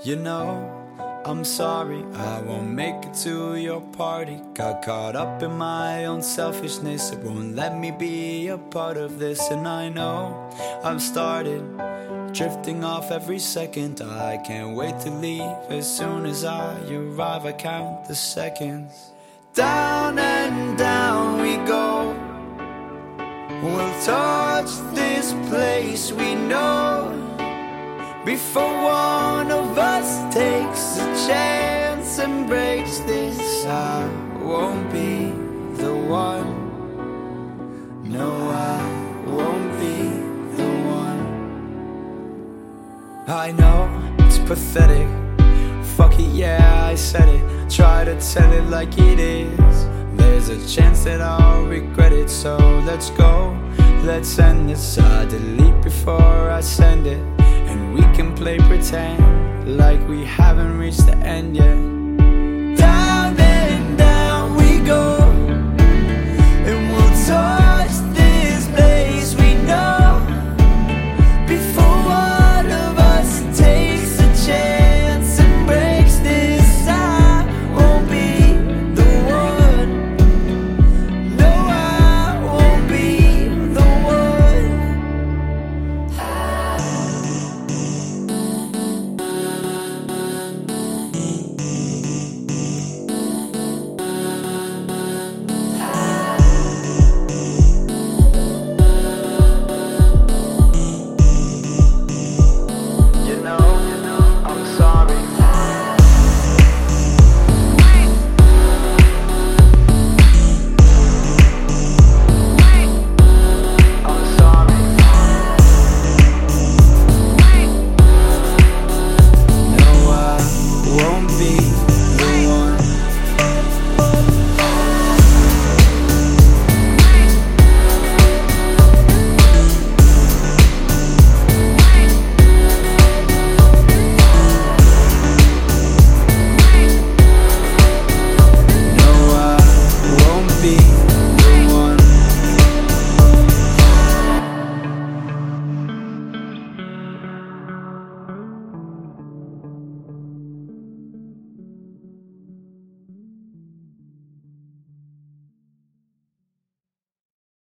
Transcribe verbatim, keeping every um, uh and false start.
You know, I'm sorry, I won't make it to your party. Got caught up in my own selfishness, it won't let me be a part of this. And I know I've started drifting off every second. I can't wait to leave as soon as I arrive. I count the seconds. Down and down we go. We'll touch this place we know before one of us takes a chance and breaks this. I won't be the one. No, I won't be the one. I know it's pathetic. Fuck it, yeah, I said it. Try to tell it like it is. There's a chance that I'll regret it. So let's go, let's end this. I delete before I send it, and we can play pretend like we haven't reached the end yet. Down and down we go, and we'll talk